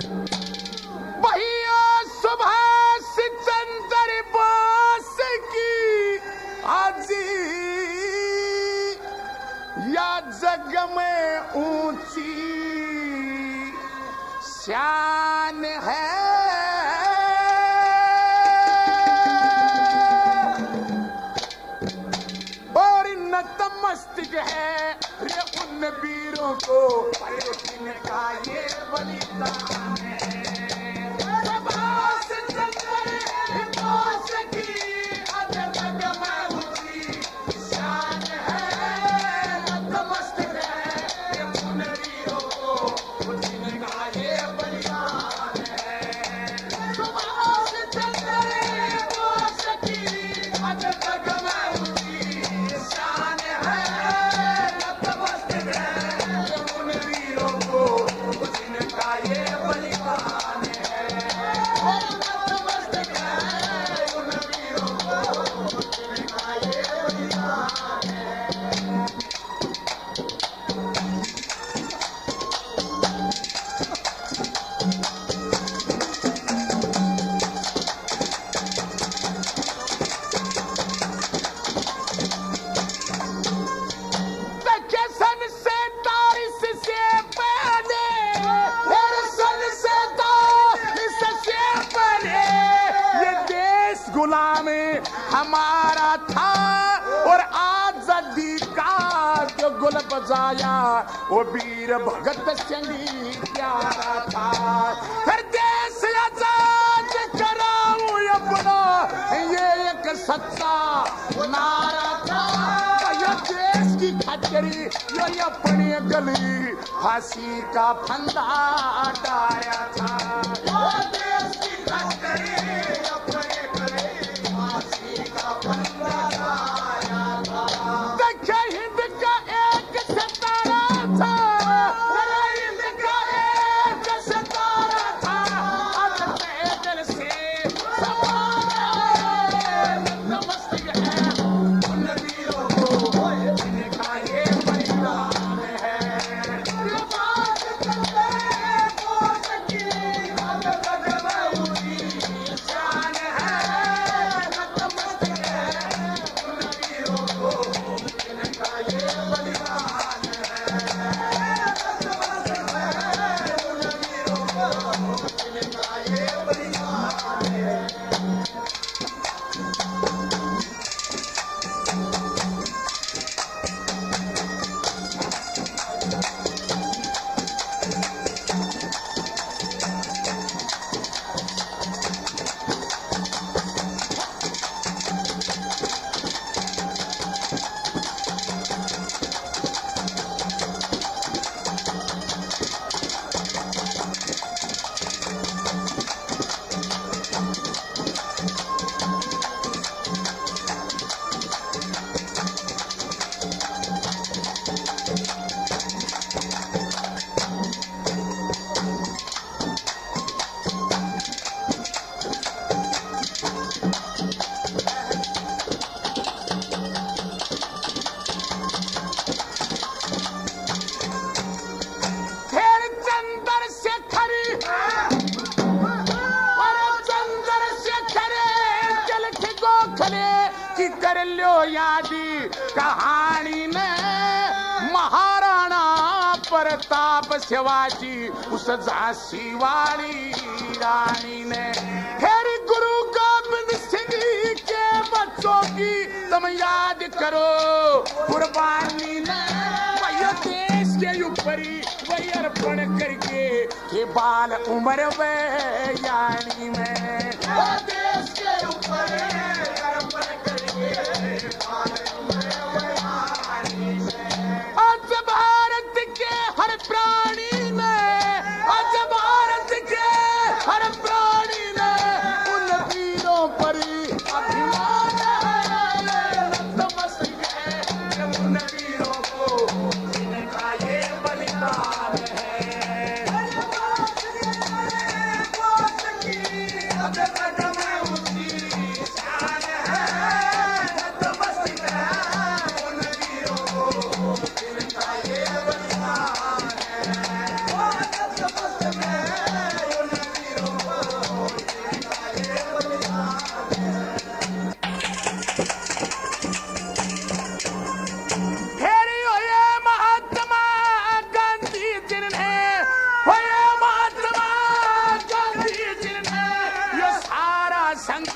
वही सुबह सिकंदर बोस की आजी या जग में ऊंची शान है। और नतमस्तक है रे उन वीरों को जिनका ये बलिदान है। हमारा था और आजादी का जो गुल बजाया वो वीर भगत सिंह प्यारा था। फिर देश आजाद कराऊं अपना ये एक सच्चा नारा था। ये देश की खचरी ये अपनी गली फांसी का फंदा हटाया था। देश की खचरी हिंद का एक सितारा था, हिंद का एक सितारा था। अपने दिल से नमस्ते है उन वीरों को जिनका ये बलिदान है। शान है नतमस्तक है उन वीरों को जिनका ये बलिदान है। उन वीरों को जिनका ये बलिदान है। की कर लो यादी कहानी ने महाराणा प्रताप शिवाजी उस झांसी वाली रानी ने। फिर गुरु गोबिंद सिंह के बच्चों की तुम याद करो कुर्बानी ने। वही देश के ऊपर वही अर्पण करके के बाल उम्र में यानी में देश के ऊपर आज भारत के हर प्राणी ने, आज भारत के हर प्राणी ने उन वीरों पर अभिमान है। नतमस्तक है उन वीरों को जिनका ये बलिदान है।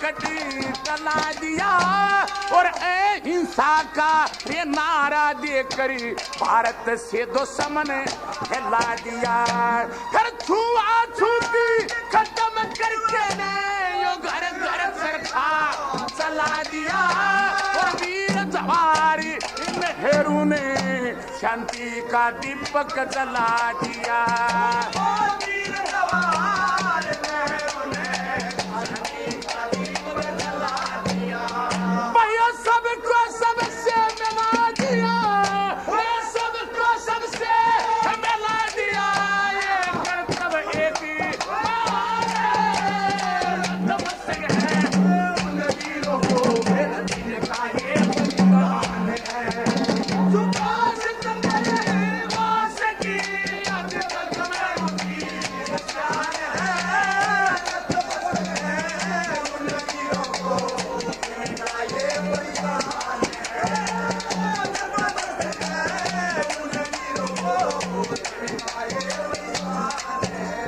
घटी चला दिया और अहिंसा का ये नारा देकर भारत से दुश्मन हिला दिया। फिर छुआ छूती खत्म करके ने यो घर घर चरखा चला दिया और वीर जवार नेहरू ने शांति का दीपक जला दिया। वीर जवाहर नेहरू ने शांति का दीपक जला दिया। भैया सबको सबसे मिला दिया, सबको सबसे मिला दिया। ये कर्तव्य एक ही नमस्ते है उन वीरों को जीने का ये बलिदान है। सुभाष चंद्र बोस की याद तक में उनकी शान है। उन वीरों को जीने का ये बलिदान है। उन वीरों को जीने का ये बलिदान है।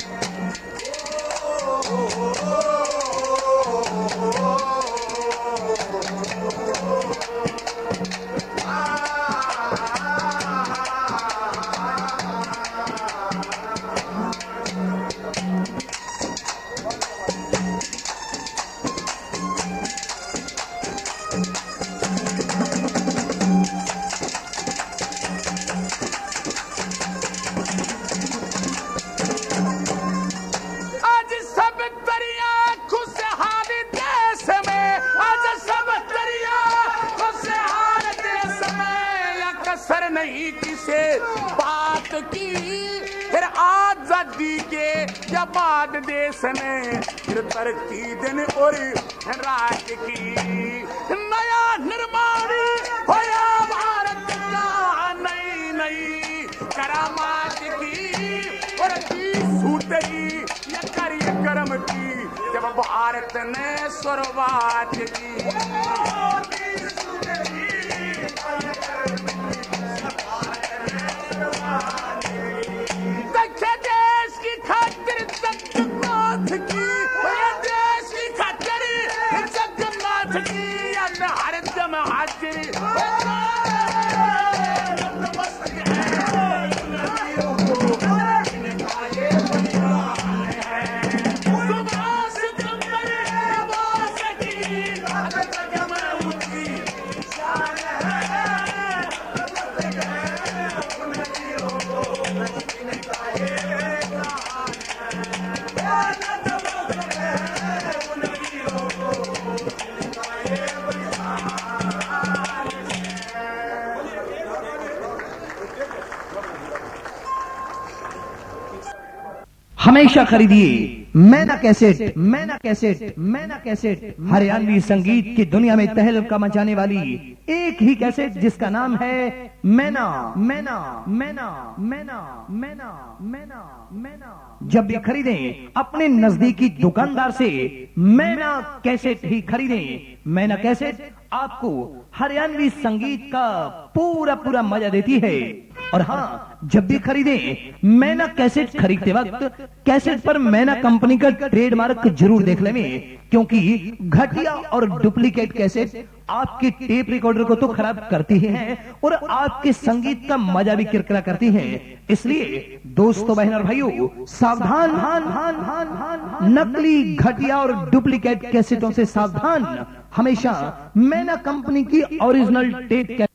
आज सब दरिया खुशहाल देश में, आज सब दरिया खुशहाल देश में, या कसर नहीं किसे बात की। फिर आजादी के जब बाद देश ने फिर तरक्की दिन और राज की। नया निर्माण होया भारत का, नई नई करामात की और की सूतरी या कार्यक्रम की जब भारत ने शुरुआत की। दक्षिण देश की खातिर जगन्नाथ की, देश की खातिर जगन्नाथ की हर दम हाजिर। हमेशा खरीदिए मैना कैसेट, मैना कैसेट, मैना कैसेट। हरियाणवी संगीत की दुनिया में तहलका मचाने वाली एक ही कैसेट जिसका नाम है मैना, मैना, मैना, मैना, मैना, मैना, मैना। जब भी खरीदें अपने नजदीकी दुकानदार से मैना कैसेट ही खरीदें। मैना कैसेट आपको हरियाणवी संगीत का पूरा पूरा मजा देती है। और हाँ, जब भी खरीदें मैना कैसेट खरीदते वक्त कैसेट पर मैना कंपनी का ट्रेडमार्क जरूर देख लें, क्योंकि घटिया और डुप्लीकेट कैसेट आपके टेप रिकॉर्डर को तो खराब करती ही हैं और आपके संगीत का मजा भी किरकिरा करती हैं। इसलिए दोस्तों, बहन और भाइयों, सावधान, नकली, घटिया और डुप्लीकेट कैसेटों से सावधान। हमेशा मैना कंपनी की ओरिजिनल टेप